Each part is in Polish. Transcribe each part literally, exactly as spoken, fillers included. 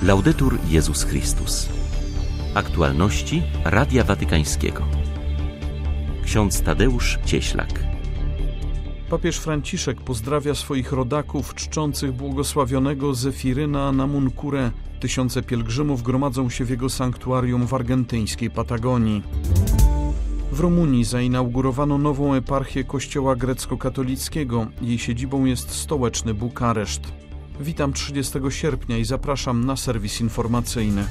Laudetur Jezus Chrystus. Aktualności Radia Watykańskiego. Ksiądz Tadeusz Cieślak. Papież Franciszek pozdrawia swoich rodaków czczących błogosławionego Zefiryna Namuncurę. Tysiące pielgrzymów gromadzą się w jego sanktuarium w argentyńskiej Patagonii. W Rumunii zainaugurowano nową eparchię kościoła grecko-katolickiego. Jej siedzibą jest stołeczny Bukareszt. Witam trzydziestego sierpnia i zapraszam na serwis informacyjny.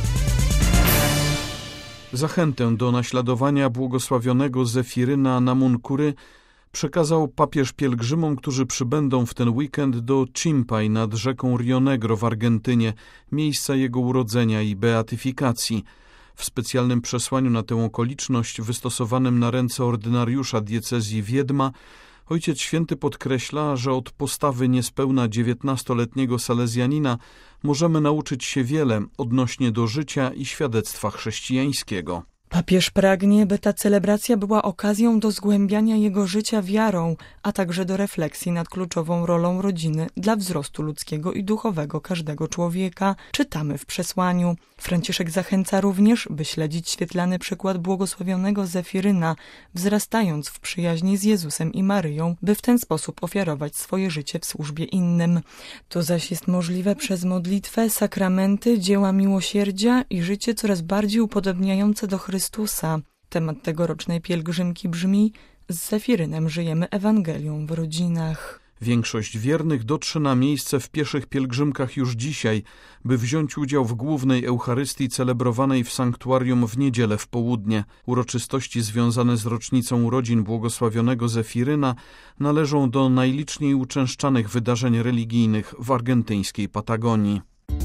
Zachętę do naśladowania błogosławionego Zefiryna Namuncury przekazał papież pielgrzymom, którzy przybędą w ten weekend do Chimpay nad rzeką Rio Negro w Argentynie, miejsca jego urodzenia i beatyfikacji. W specjalnym przesłaniu na tę okoliczność, wystosowanym na ręce ordynariusza diecezji Wiedma, Ojciec Święty podkreśla, że od postawy niespełna dziewiętnastoletniego salezjanina możemy nauczyć się wiele odnośnie do życia i świadectwa chrześcijańskiego. Papież pragnie, by ta celebracja była okazją do zgłębiania jego życia wiarą, a także do refleksji nad kluczową rolą rodziny dla wzrostu ludzkiego i duchowego każdego człowieka, czytamy w przesłaniu. Franciszek zachęca również, by śledzić świetlany przykład błogosławionego Zefiryna, wzrastając w przyjaźni z Jezusem i Maryją, by w ten sposób ofiarować swoje życie w służbie innym. To zaś jest możliwe przez modlitwę, sakramenty, dzieła miłosierdzia i życie coraz bardziej upodobniające do Chrystusa. Chrystusa. Temat tegorocznej pielgrzymki brzmi: z Zefirynem żyjemy Ewangelią w rodzinach. Większość wiernych dotrze na miejsce w pieszych pielgrzymkach już dzisiaj, by wziąć udział w głównej Eucharystii celebrowanej w sanktuarium w niedzielę w południe. Uroczystości związane z rocznicą urodzin błogosławionego Zefiryna należą do najliczniej uczęszczanych wydarzeń religijnych w argentyńskiej Patagonii.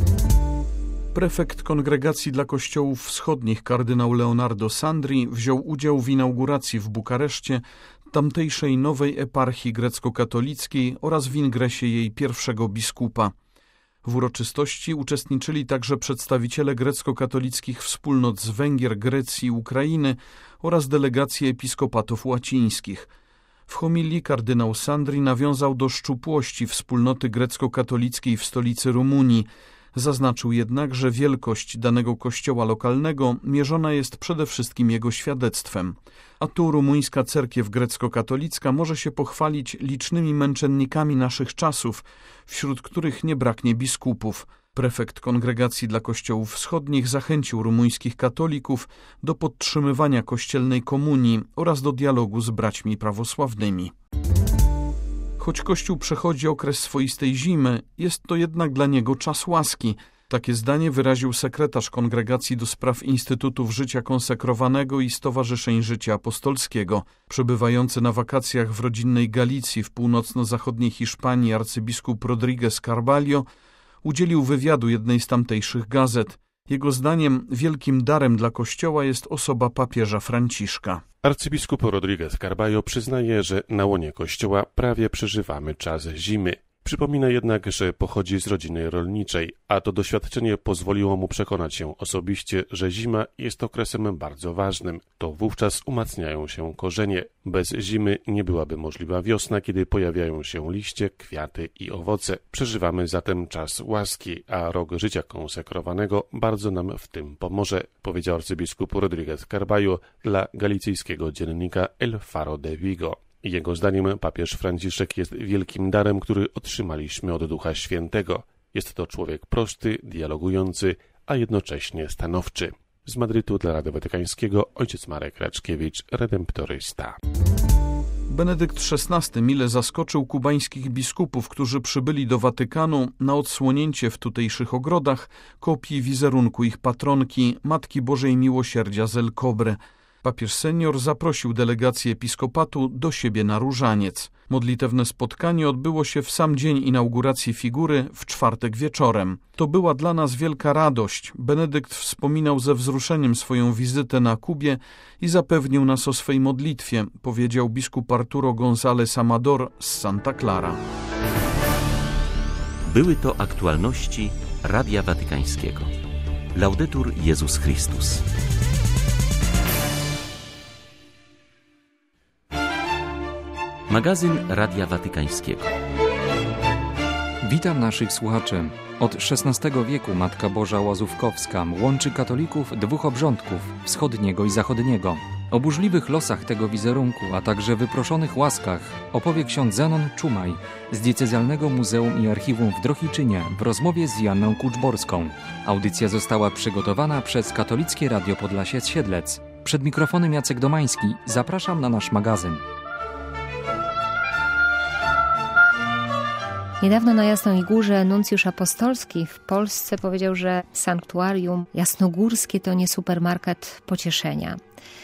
Prefekt Kongregacji dla Kościołów Wschodnich kardynał Leonardo Sandri wziął udział w inauguracji w Bukareszcie tamtejszej nowej eparchii grecko-katolickiej oraz w ingresie jej pierwszego biskupa. W uroczystości uczestniczyli także przedstawiciele grecko-katolickich wspólnot z Węgier, Grecji i Ukrainy oraz delegacje episkopatów łacińskich. W homilii kardynał Sandri nawiązał do szczupłości wspólnoty grecko-katolickiej w stolicy Rumunii. Zaznaczył jednak, że wielkość danego kościoła lokalnego mierzona jest przede wszystkim jego świadectwem. A tu rumuńska cerkiew grecko-katolicka może się pochwalić licznymi męczennikami naszych czasów, wśród których nie braknie biskupów. Prefekt Kongregacji dla Kościołów Wschodnich zachęcił rumuńskich katolików do podtrzymywania kościelnej komunii oraz do dialogu z braćmi prawosławnymi. Choć Kościół przechodzi okres swoistej zimy, jest to jednak dla niego czas łaski. Takie zdanie wyraził sekretarz Kongregacji do Spraw Instytutów Życia Konsekrowanego i Stowarzyszeń Życia Apostolskiego. Przebywający na wakacjach w rodzinnej Galicji w północno-zachodniej Hiszpanii arcybiskup Rodríguez Carvalho udzielił wywiadu jednej z tamtejszych gazet. Jego zdaniem wielkim darem dla Kościoła jest osoba papieża Franciszka. Arcybiskup Rodríguez Carvalho przyznaje, że na łonie Kościoła prawie przeżywamy czas zimy. Przypomina jednak, że pochodzi z rodziny rolniczej, a to doświadczenie pozwoliło mu przekonać się osobiście, że zima jest okresem bardzo ważnym. To wówczas umacniają się korzenie. Bez zimy nie byłaby możliwa wiosna, kiedy pojawiają się liście, kwiaty i owoce. Przeżywamy zatem czas łaski, a rok życia konsekrowanego bardzo nam w tym pomoże, powiedział arcybiskup Rodríguez Carvalho dla galicyjskiego dziennika El Faro de Vigo. Jego zdaniem papież Franciszek jest wielkim darem, który otrzymaliśmy od Ducha Świętego. Jest to człowiek prosty, dialogujący, a jednocześnie stanowczy. Z Madrytu dla Radia Watykańskiego ojciec Marek Raczkiewicz, redemptorysta. Benedykt szesnasty mile zaskoczył kubańskich biskupów, którzy przybyli do Watykanu na odsłonięcie w tutejszych ogrodach kopii wizerunku ich patronki, Matki Bożej Miłosierdzia z El Cobre. Papież senior zaprosił delegację episkopatu do siebie na różaniec. Modlitewne spotkanie odbyło się w sam dzień inauguracji figury w czwartek wieczorem. To była dla nas wielka radość. Benedykt wspominał ze wzruszeniem swoją wizytę na Kubie i zapewnił nas o swej modlitwie, powiedział biskup Arturo González Amador z Santa Clara. Były to aktualności Radia Watykańskiego. Laudetur Jezus Chrystus. Magazyn Radia Watykańskiego. Witam naszych słuchaczy. Od szesnastego wieku Matka Boża Łazówkowska łączy katolików dwóch obrządków, wschodniego i zachodniego. O burzliwych losach tego wizerunku, a także wyproszonych łaskach opowie ksiądz Zenon Czumaj z Diecezjalnego Muzeum i Archiwum w Drohiczynie w rozmowie z Joanną Kuczborską. Audycja została przygotowana przez Katolickie Radio Podlasie Siedlec. Przed mikrofonem Jacek Domański. Zapraszam na nasz magazyn. Niedawno na Jasnej Górze nuncjusz apostolski w Polsce powiedział, że sanktuarium jasnogórskie to nie supermarket pocieszenia.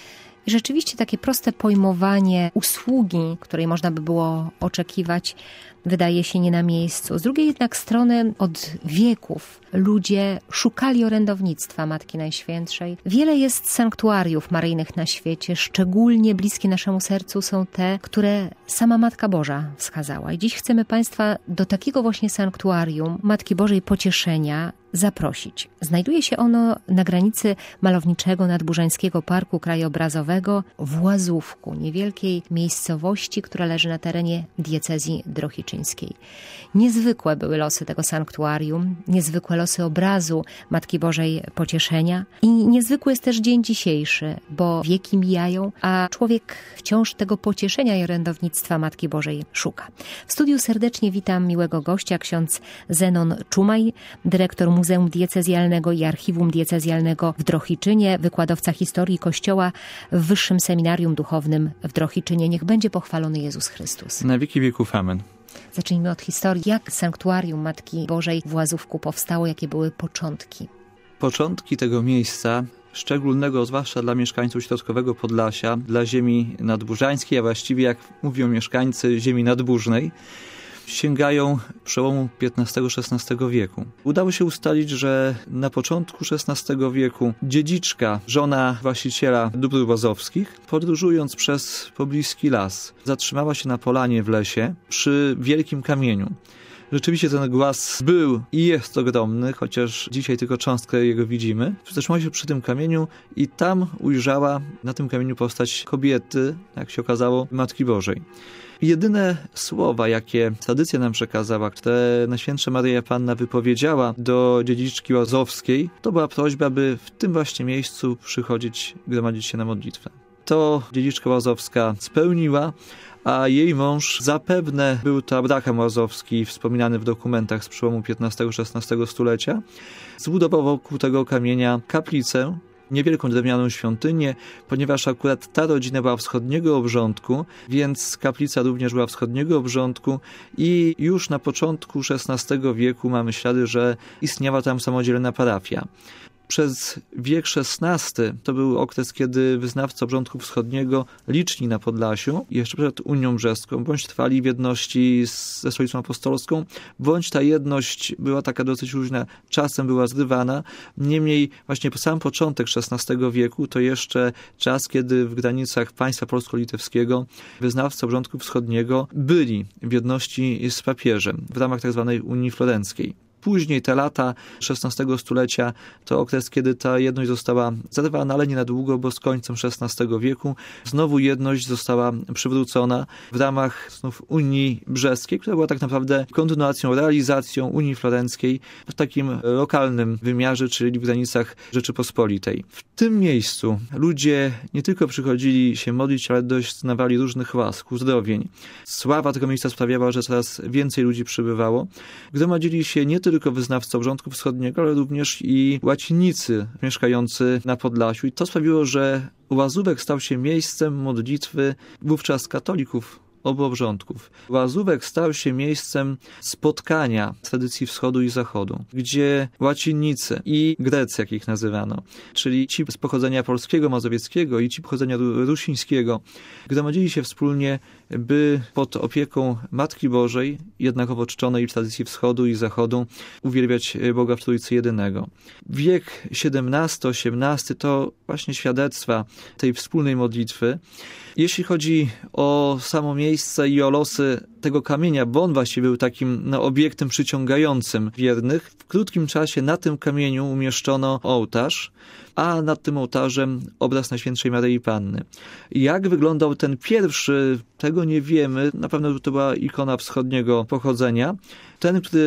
I rzeczywiście takie proste pojmowanie usługi, której można by było oczekiwać, wydaje się nie na miejscu. Z drugiej jednak strony od wieków ludzie szukali orędownictwa Matki Najświętszej. Wiele jest sanktuariów maryjnych na świecie, szczególnie bliskie naszemu sercu są te, które sama Matka Boża wskazała. I dziś chcemy Państwa do takiego właśnie sanktuarium Matki Bożej Pocieszenia zaprosić. Znajduje się ono na granicy malowniczego Nadburzańskiego Parku Krajobrazowego w Łazówku, niewielkiej miejscowości, która leży na terenie diecezji drohiczyńskiej. Niezwykłe były losy tego sanktuarium, niezwykłe losy obrazu Matki Bożej Pocieszenia i niezwykły jest też dzień dzisiejszy, bo wieki mijają, a człowiek wciąż tego pocieszenia i orędownictwa Matki Bożej szuka. W studiu serdecznie witam miłego gościa, ksiądz Zenon Czumaj, dyrektor Muzeum Diecezjalnego i Archiwum Diecezjalnego w Drohiczynie, wykładowca historii Kościoła w Wyższym Seminarium Duchownym w Drohiczynie. Niech będzie pochwalony Jezus Chrystus. Na wieki wieków. Amen. Zacznijmy od historii. Jak sanktuarium Matki Bożej w Łazówku powstało? Jakie były początki? Początki tego miejsca, szczególnego zwłaszcza dla mieszkańców środkowego Podlasia, dla ziemi nadburzańskiej, a właściwie jak mówią mieszkańcy ziemi nadburznej, sięgają przełomu piętnastego szesnastego wieku. Udało się ustalić, że na początku szesnastego wieku dziedziczka, żona właściciela dóbr łazowskich, podróżując przez pobliski las, zatrzymała się na polanie w lesie przy wielkim kamieniu. Rzeczywiście ten głaz był i jest ogromny, chociaż dzisiaj tylko cząstkę jego widzimy. Zatrzymała się przy tym kamieniu i tam ujrzała na tym kamieniu postać kobiety, jak się okazało, Matki Bożej. Jedyne słowa, jakie tradycja nam przekazała, które Najświętsza Maryja Panna wypowiedziała do dziedziczki łazowskiej, to była prośba, by w tym właśnie miejscu przychodzić, gromadzić się na modlitwę. To dziedziczka łazowska spełniła, a jej mąż zapewne był to Abraham Łazowski, wspominany w dokumentach z przełomu piętnastego szesnastego stulecia. Zbudował wokół tego kamienia kaplicę, niewielką drewnianą świątynię, ponieważ akurat ta rodzina była wschodniego obrządku, więc kaplica również była wschodniego obrządku i już na początku szesnastego wieku mamy ślady, że istniała tam samodzielna parafia. Przez wiek szesnasty to był okres, kiedy wyznawcy obrządku wschodniego liczni na Podlasiu, jeszcze przed Unią Brzeską, bądź trwali w jedności ze Stolicą Apostolską, bądź ta jedność była taka dosyć różna, czasem była zrywana. Niemniej właśnie po sam początek szesnastego wieku to jeszcze czas, kiedy w granicach państwa polsko-litewskiego wyznawcy obrządku wschodniego byli w jedności z papieżem w ramach tzw. Unii Florenckiej. Później te lata szesnastego stulecia to okres, kiedy ta jedność została zerwana, ale nie na długo, bo z końcem szesnastego wieku znowu jedność została przywrócona w ramach znów Unii Brzeskiej, która była tak naprawdę kontynuacją, realizacją Unii Florenckiej w takim lokalnym wymiarze, czyli w granicach Rzeczypospolitej. W tym miejscu ludzie nie tylko przychodzili się modlić, ale doznawali różnych łask, uzdrowień. Sława tego miejsca sprawiała, że coraz więcej ludzi przybywało. Gromadzili się nie tylko wyznawcy obrządku wschodniego, ale również i łacinnicy mieszkający na Podlasiu. I to sprawiło, że Łazówek stał się miejscem modlitwy wówczas katolików obu obrządków. Łazówek stał się miejscem spotkania tradycji wschodu i zachodu, gdzie łacinnicy i Grecy, jak ich nazywano, czyli ci z pochodzenia polskiego, mazowieckiego i ci pochodzenia rusińskiego, gromadzili się wspólnie, by pod opieką Matki Bożej, jednakowo czczonej w tradycji wschodu i zachodu, uwielbiać Boga w Trójcy Jedynego. Wiek siedemnasty osiemnasty to właśnie świadectwa tej wspólnej modlitwy. Jeśli chodzi o samo miejsce i o losy tego kamienia, bo on właściwie był takim no, obiektem przyciągającym wiernych, w krótkim czasie na tym kamieniu umieszczono ołtarz, a nad tym ołtarzem obraz Najświętszej Maryi Panny. Jak wyglądał ten pierwszy, tego nie wiemy, na pewno to była ikona wschodniego pochodzenia. Ten, który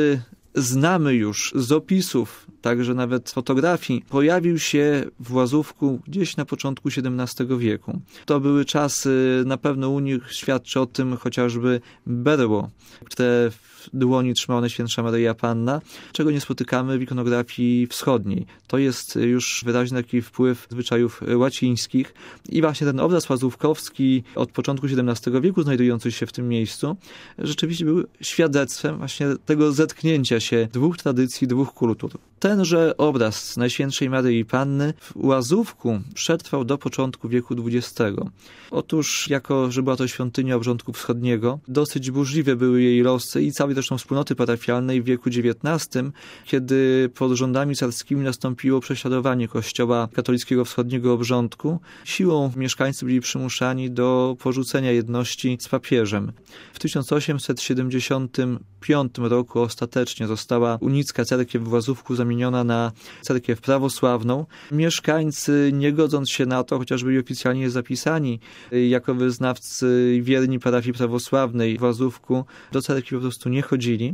znamy już z opisów, także nawet fotografii, pojawił się w Łazówku gdzieś na początku siedemnastego wieku. To były czasy, na pewno u nich świadczy o tym chociażby berło, które w dłoni trzymała Najświętsza Maryja Panna, czego nie spotykamy w ikonografii wschodniej. To jest już wyraźny taki wpływ zwyczajów łacińskich i właśnie ten obraz łazówkowski od początku siedemnastego wieku znajdujący się w tym miejscu rzeczywiście był świadectwem właśnie tego zetknięcia się dwóch tradycji, dwóch kultur. Tenże obraz Najświętszej Maryi Panny w Łazówku przetrwał do początku wieku dwudziestego. Otóż, jako że była to świątynia obrządku wschodniego, dosyć burzliwe były jej losy i całej zresztą wspólnoty parafialnej w wieku dziewiętnastym, kiedy pod rządami carskimi nastąpiło prześladowanie kościoła katolickiego wschodniego obrządku. Siłą mieszkańcy byli przymuszani do porzucenia jedności z papieżem. W tysiąc osiemset siedemdziesiątym piątym roku ostatecznie została unicka cerkiew w Łazówku zamieniona na cerkiew prawosławną. Mieszkańcy, nie godząc się na to, chociaż byli oficjalnie zapisani jako wyznawcy wierni parafii prawosławnej w Łazówku, do cerkwi po prostu nie chodzili,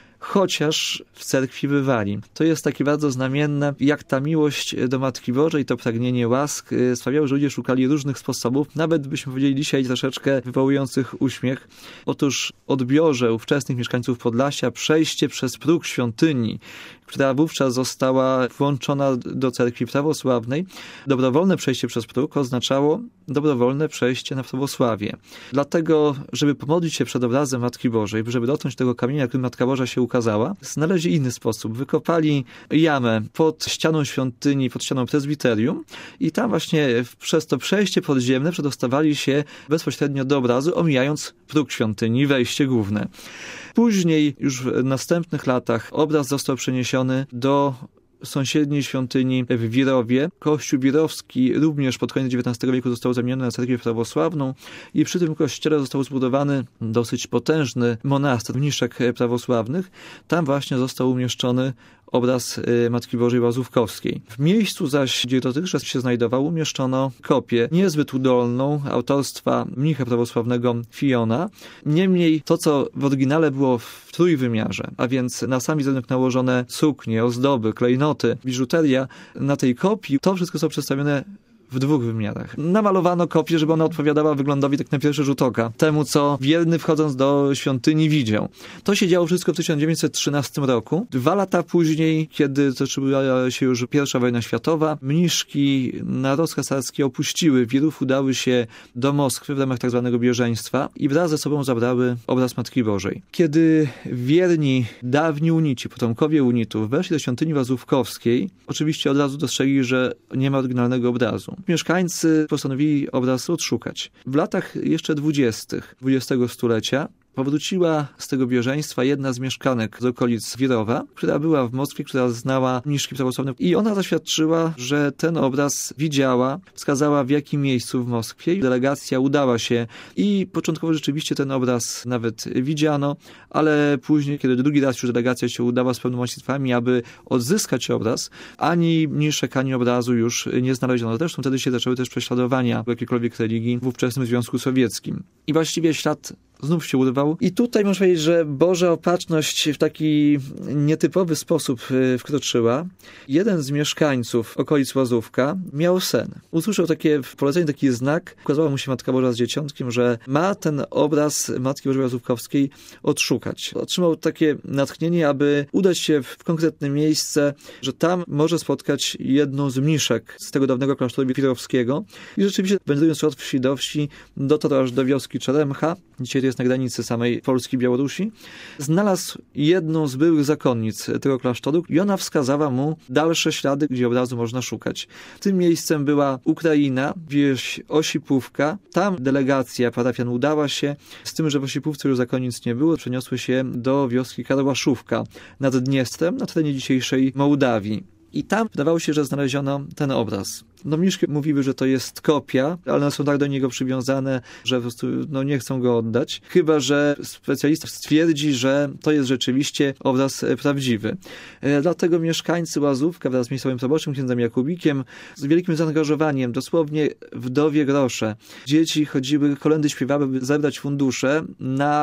chociaż w cerkwi bywali. To jest takie bardzo znamienne, jak ta miłość do Matki Bożej, to pragnienie łask sprawiało, że ludzie szukali różnych sposobów, nawet byśmy powiedzieli dzisiaj troszeczkę wywołujących uśmiech. Otóż odbiorze ówczesnych mieszkańców Podlasia przejście przez próg świątyni, która wówczas została włączona do cerkwi prawosławnej, dobrowolne przejście przez próg oznaczało dobrowolne przejście na prawosławie. Dlatego, żeby pomodlić się przed obrazem Matki Bożej, żeby dotknąć tego kamienia, którym Matka Boża się ukazała, znaleźli inny sposób. Wykopali jamę pod ścianą świątyni, pod ścianą prezbiterium i tam właśnie przez to przejście podziemne przedostawali się bezpośrednio do obrazu, omijając próg świątyni, wejście główne. Później, już w następnych latach, obraz został przeniesiony do sąsiedniej świątyni w Wirowie. Kościół wirowski również pod koniec dziewiętnastego wieku został zamieniony na cerkiew prawosławną i przy tym kościele został zbudowany dosyć potężny monaster mniszek prawosławnych. Tam właśnie został umieszczony obraz Matki Bożej Łazówkowskiej. W miejscu zaś, gdzie dotychczas się znajdował, umieszczono kopię niezbyt udolną autorstwa mnicha prawosławnego Fiona. Niemniej to, co w oryginale było w trójwymiarze, a więc na sam wizerunek nałożone suknie, ozdoby, klejnoty, biżuteria, na tej kopii, to wszystko są przedstawione w dwóch wymiarach. Namalowano kopię, żeby ona odpowiadała wyglądowi tak na pierwszy rzut oka, temu, co wierny wchodząc do świątyni widział. To się działo wszystko w tysiąc dziewięćset trzynastym roku. Dwa lata później, kiedy zaczęła się już pierwsza wojna światowa, mniszki na rozkaz carski opuściły Wirów, udały się do Moskwy w ramach tak zwanego bieżeństwa i wraz ze sobą zabrały obraz Matki Bożej. Kiedy wierni, dawni unici, potomkowie unitów weszli do świątyni łazówkowskiej, oczywiście od razu dostrzegli, że nie ma oryginalnego obrazu. Mieszkańcy postanowili obraz odszukać. W latach jeszcze dwudziestych dwudziestego stulecia powróciła z tego bieżeństwa jedna z mieszkanek z okolic Wirowa, która była w Moskwie, która znała mniszki prawosławne i ona zaświadczyła, że ten obraz widziała, wskazała w jakim miejscu w Moskwie. Delegacja udała się i początkowo rzeczywiście ten obraz nawet widziano, ale później, kiedy drugi raz już delegacja się udała z pełnomocnictwami, aby odzyskać obraz, ani mniszek, ani obrazu już nie znaleziono. Zresztą wtedy się zaczęły też prześladowania w jakiejkolwiek religii w ówczesnym Związku Sowieckim. I właściwie ślad znów się urwał. I tutaj można powiedzieć, że Boża opatrzność w taki nietypowy sposób wkroczyła. Jeden z mieszkańców okolic Łazówka miał sen. Usłyszał takie polecenie, taki znak. Ukazała mu się Matka Boża z dzieciątkiem, że ma ten obraz Matki Bożej Łazówkowskiej odszukać. Otrzymał takie natchnienie, aby udać się w konkretne miejsce, że tam może spotkać jedną z mniszek z tego dawnego klasztoru wirowskiego. I rzeczywiście, będąc od wsi do wsi, dotarł aż do wioski Czeremcha. Dzisiaj to jest na granicy samej Polski i Białorusi. Znalazł jedną z byłych zakonnic tego klasztoru i ona wskazała mu dalsze ślady, gdzie obrazu można szukać. Tym miejscem była Ukraina, wieś Osipówka. Tam delegacja parafian udała się, z tym, że w Osipówce już zakonnic nie było, przeniosły się do wioski Karłaszówka nad Dniestrem, na terenie dzisiejszej Mołdawii. I tam wydawało się, że znaleziono ten obraz. No mniszki mówiły, że to jest kopia, ale one są tak do niego przywiązane, że po prostu no, nie chcą go oddać. Chyba że specjalista stwierdzi, że to jest rzeczywiście obraz prawdziwy. E, dlatego mieszkańcy Łazówka wraz z miejscowym proboszczem, księdzem Jakubikiem, z wielkim zaangażowaniem, dosłownie wdowie grosze. Dzieci chodziły, kolędy śpiewały, by zebrać fundusze na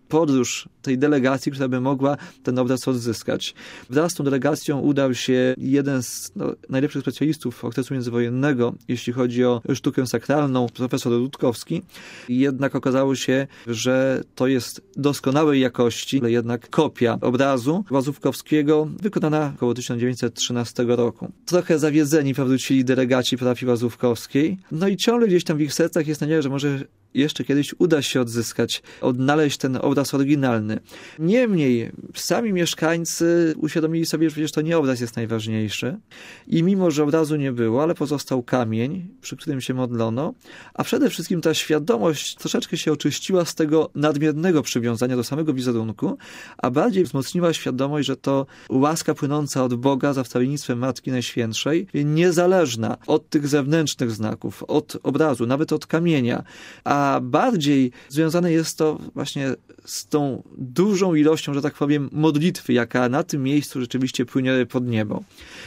podróż tej delegacji, która by mogła ten obraz odzyskać. Wraz z tą delegacją udał się jeden z no, najlepszych specjalistów okresu międzywojennego, jeśli chodzi o sztukę sakralną, profesor Rutkowski. Jednak okazało się, że to jest doskonałej jakości, ale jednak kopia obrazu Łazówkowskiego, wykonana około tysiąc dziewięćset trzynastego roku. Trochę zawiedzeni powrócili delegaci parafii Łazówkowskiej. No i ciągle gdzieś tam w ich sercach jest nadzieja, że może jeszcze kiedyś uda się odzyskać, odnaleźć ten obraz oryginalny. Niemniej sami mieszkańcy uświadomili sobie, że przecież to nie obraz jest najważniejszy i mimo, że obrazu nie było, ale pozostał kamień, przy którym się modlono, a przede wszystkim ta świadomość troszeczkę się oczyściła z tego nadmiernego przywiązania do samego wizerunku, a bardziej wzmocniła świadomość, że to łaska płynąca od Boga za wstawiennictwem Matki Najświętszej, niezależna od tych zewnętrznych znaków, od obrazu, nawet od kamienia, a a bardziej związane jest to właśnie z tą dużą ilością, że tak powiem, modlitwy, jaka na tym miejscu rzeczywiście płynie pod niebo.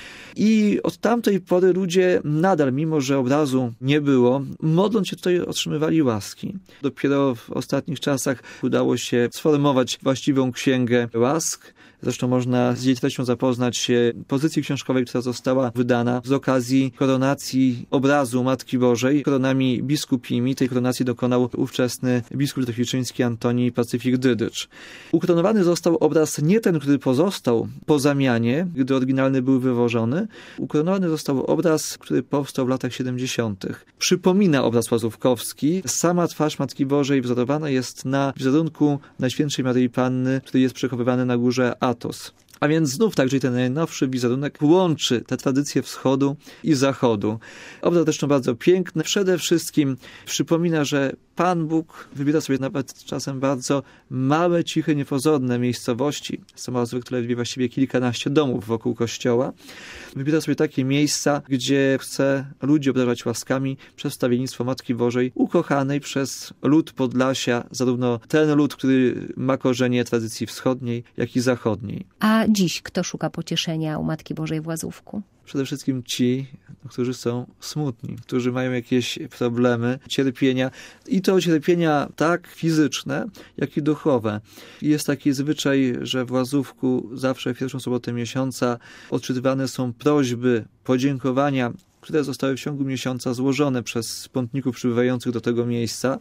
I od tamtej pory ludzie nadal, mimo że obrazu nie było, modląc się tutaj otrzymywali łaski. Dopiero w ostatnich czasach udało się sformować właściwą księgę łask. Zresztą można z jej treścią zapoznać się pozycji książkowej, która została wydana z okazji koronacji obrazu Matki Bożej koronami biskupimi. Tej koronacji dokonał ówczesny biskup litochwiczyński Antoni Pacyfik Dydycz. Ukoronowany został obraz nie ten, który pozostał po zamianie, gdy oryginalny był wywożony. Ukoronowany został obraz, który powstał w latach siedemdziesiątych. Przypomina obraz łazówkowski. Sama twarz Matki Bożej wzorowana jest na wizerunku Najświętszej Maryi Panny, który jest przechowywany na górze Atos. A więc znów także ten najnowszy wizerunek łączy te tradycje wschodu i zachodu. Obraz zresztą bardzo piękny. Przede wszystkim przypomina, że Pan Bóg wybiera sobie nawet czasem bardzo małe, ciche, niepozorne miejscowości. Są nazwy, które ledwie właściwie kilkanaście domów wokół kościoła. Wybiera sobie takie miejsca, gdzie chce ludzi obdarować łaskami przez wstawiennictwo Matki Bożej, ukochanej przez lud Podlasia, zarówno ten lud, który ma korzenie tradycji wschodniej, jak i zachodniej. A dziś kto szuka pocieszenia u Matki Bożej w Łazówku? Przede wszystkim ci, którzy są smutni, którzy mają jakieś problemy, cierpienia. I to cierpienia tak fizyczne, jak i duchowe. Jest taki zwyczaj, że w Łazówku zawsze w pierwszą sobotę miesiąca odczytywane są prośby, podziękowania, które zostały w ciągu miesiąca złożone przez pątników przybywających do tego miejsca.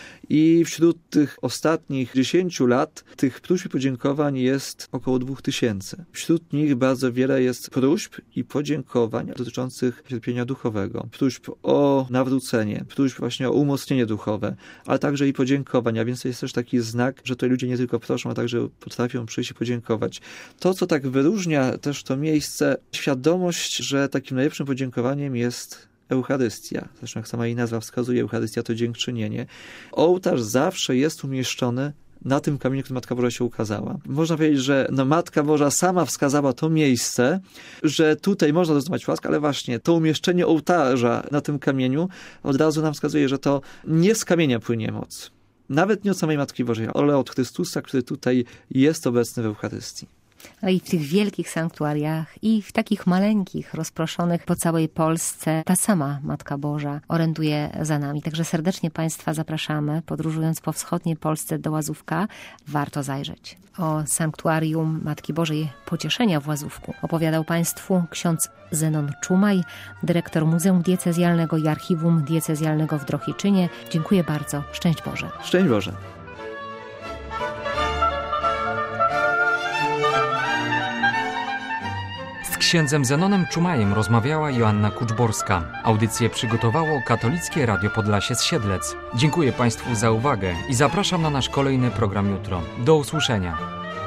I wśród tych ostatnich dziesięciu lat tych próśb i podziękowań jest około dwóch tysięcy. Wśród nich bardzo wiele jest próśb i podziękowań dotyczących cierpienia duchowego. Próśb o nawrócenie, próśb właśnie o umocnienie duchowe, ale także i podziękowań. A więc to jest też taki znak, że tutaj ludzie nie tylko proszą, a także potrafią przyjść i podziękować. To, co tak wyróżnia też to miejsce, świadomość, że takim najlepszym podziękowaniem jest Eucharystia. Zresztą jak sama jej nazwa wskazuje, Eucharystia to dziękczynienie. Ołtarz zawsze jest umieszczony na tym kamieniu, który Matka Boża się ukazała. Można powiedzieć, że no, Matka Boża sama wskazała to miejsce, że tutaj można doznawać łask, ale właśnie to umieszczenie ołtarza na tym kamieniu od razu nam wskazuje, że to nie z kamienia płynie moc. Nawet nie od samej Matki Bożej, ale od Chrystusa, który tutaj jest obecny w Eucharystii. Ale i w tych wielkich sanktuariach i w takich maleńkich, rozproszonych po całej Polsce ta sama Matka Boża oręduje za nami. Także serdecznie Państwa zapraszamy, podróżując po wschodniej Polsce do Łazówka. Warto zajrzeć. O sanktuarium Matki Bożej Pocieszenia w Łazówku opowiadał Państwu ksiądz Zenon Czumaj, dyrektor Muzeum Diecezjalnego i Archiwum Diecezjalnego w Drohiczynie. Dziękuję bardzo. Szczęść Boże. Szczęść Boże. Z księdzem Zenonem Czumajem rozmawiała Joanna Kuczborska. Audycję przygotowało Katolickie Radio Podlasie z Siedlec. Dziękuję Państwu za uwagę i zapraszam na nasz kolejny program jutro. Do usłyszenia.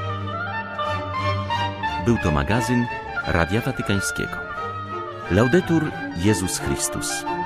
Był to magazyn Radia Watykańskiego. Laudetur Jezus Chrystus.